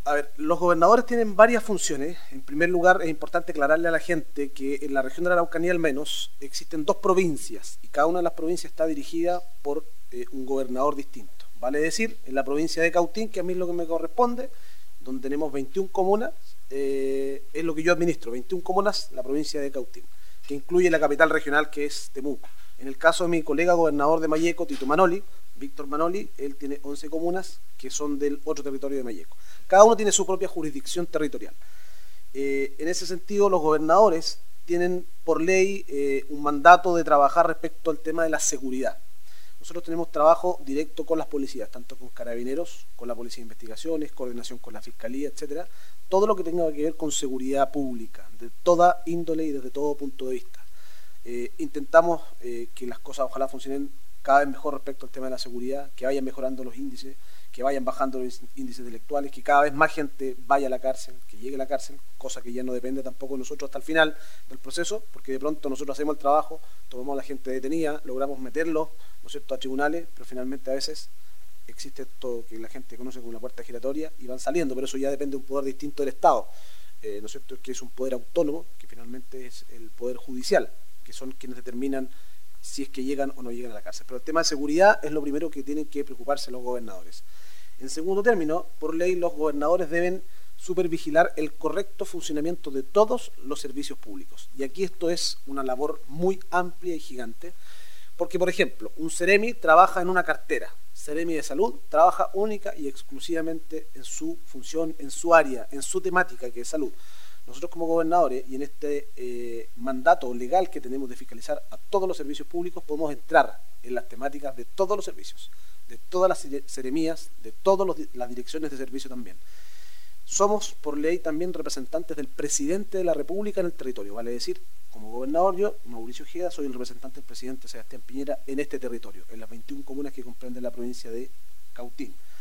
A ver, los gobernadores tienen varias funciones. En primer lugar, es importante aclararle a la gente que en la región de la Araucanía al menos existen dos provincias y cada una de las provincias está dirigida por un gobernador distinto. Vale decir, en la provincia de Cautín, que a mí es lo que me corresponde, donde tenemos 21 comunas, es lo que yo administro, 21 comunas, la provincia de Cautín, que incluye la capital regional que es Temuco. En el caso de mi colega gobernador de Malleco, Tito Manoli, Víctor Manoli, él tiene 11 comunas que son del otro territorio de Malleco. Cada uno tiene su propia jurisdicción territorial. En ese sentido, los gobernadores tienen por ley un mandato de trabajar respecto al tema de la seguridad. Nosotros tenemos trabajo directo con las policías, tanto con carabineros, con la policía de investigaciones, coordinación con la fiscalía, etcétera. Todo lo que tenga que ver con seguridad pública, de toda índole y desde todo punto de vista. Intentamos que las cosas ojalá funcionen cada vez mejor respecto al tema de la seguridad, que vayan mejorando los índices, que vayan bajando los índices delictuales, que cada vez más gente vaya a la cárcel, que llegue a la cárcel, cosa que ya no depende tampoco de nosotros hasta el final del proceso, porque de pronto nosotros hacemos el trabajo, tomamos a la gente detenida, logramos meterlos, ¿no es cierto?, a tribunales, pero finalmente a veces existe esto que la gente conoce como una puerta giratoria y van saliendo, pero eso ya depende de un poder distinto del Estado, ¿no es cierto?, que es un poder autónomo, que finalmente es el poder judicial, que son quienes determinan si es que llegan o no llegan a la cárcel. Pero el tema de seguridad es lo primero que tienen que preocuparse los gobernadores. En segundo término, por ley, los gobernadores deben supervigilar el correcto funcionamiento de todos los servicios públicos. Y aquí esto es una labor muy amplia y gigante, porque, por ejemplo, un Seremi trabaja en una cartera. Seremi de Salud trabaja única y exclusivamente en su función, en su área, en su temática, que es salud. Nosotros como gobernadores y en este mandato legal que tenemos de fiscalizar a todos los servicios públicos podemos entrar en las temáticas de todos los servicios, de todas las seremías, de todas las direcciones de servicio también. Somos por ley también representantes del presidente de la República en el territorio, vale decir, como gobernador yo, Mauricio Ojeda, soy el representante del presidente Sebastián Piñera en este territorio, en las 21 comunas que comprenden la provincia de Cautín.